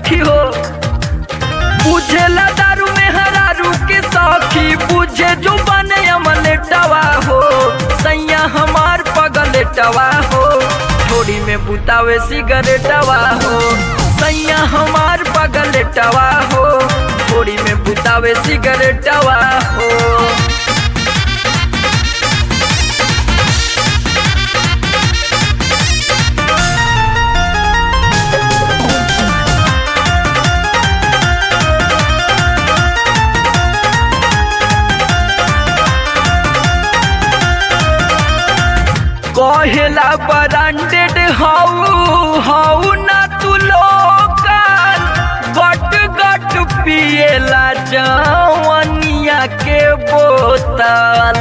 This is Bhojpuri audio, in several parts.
सखी हो। बुझेला दारू में हरारू के सखी, बुझे जो बने अमलेटवा हो। सैया हमार पगलेटवा हो, थोड़ी में बुतावे सिगरेटवा हो। सैया हमार पगलेटवा हो, थोड़ी में बुतावे सिगरेटवा हो। कहेला ब्रांडेड हाउ ना तू लोकल, गट गट पिएला जवनिया के बोतल।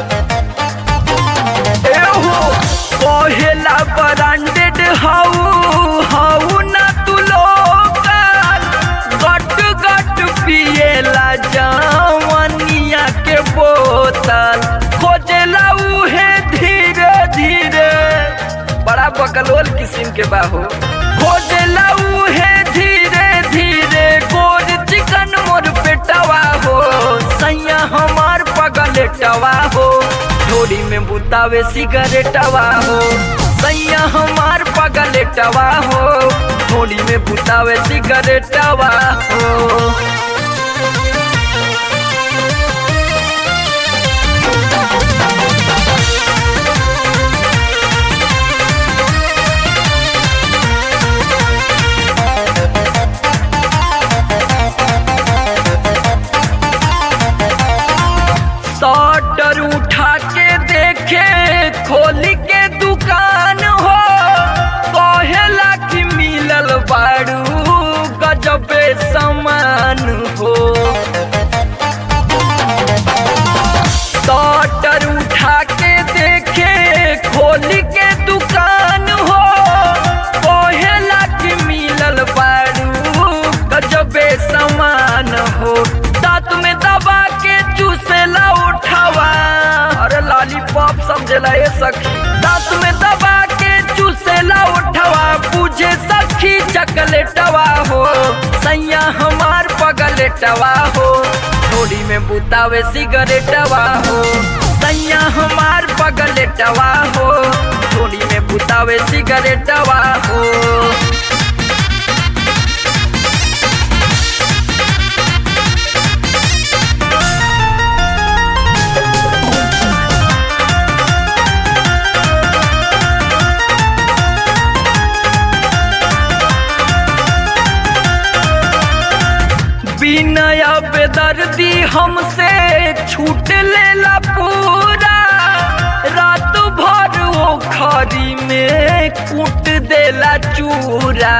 एहो कहेला ब्रांडेड हाउ ना तू लोकल, गट गट पिएला जवनिया के बोतल। खोजेला उहे धीरे धीरे, बड़ा बकलोल किस्म के बाहो। खोजेला उहे धीरे धीरे, गोर चिकन मोर पेटवा हो। सैया हमार पगलेटवा हो, थोड़ी में बुतावे सिगरेटवा हो। सैया हमार पगलेटवा हो, थोड़ी में बुतावे सिगरेटवा हो। शटर उठा के देखे खोल के दुकान हो। कहेला कि मिलल बारू गजबे सामान हो। शटर उठा के देखे खोल के दुकान हो। कहेला कि मिलल बारू गजबे सामान हो। दांत में दबा के चूसेला उठावा, अरे लॉलीपॉप समझेला ये सखी। दांत में दबा के चूसेला उठावा, बुझे सखी चकलेटवा हो। सैया हमार पगलेटवा हो, थोड़ी में बुतावे सिगरेटवा हो। सैया हमार पगलेटवा हो, थोड़ी में बुतावे सिगरेटवा हो। बिनया बेदर्दी हमसे छूट लेला पूरा, रात भर वो खरी में कूट देला चूरा।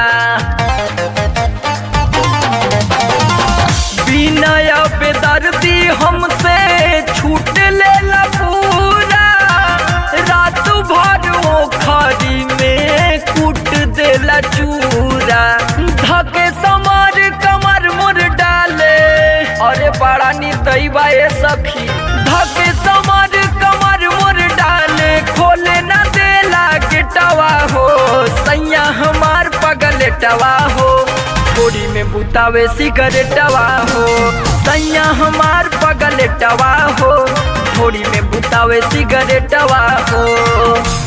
बिनया बेदर्दी हमसे छूट लेला पूरा, रात भर वो खरी में कूट देला चूरा। धके समर कमर मोर डाले, अरे बड़ा निर्दयी ए सखी। धके समर कमर मोर डाले, खोले न देला गेटवा हो। सैया हमार पगलेटवा हो, थोड़ी में बुतावे सिगरेटवा हो। सैया हमार पगलेटवा हो, थोड़ी में बुतावे सिगरेटवा हो।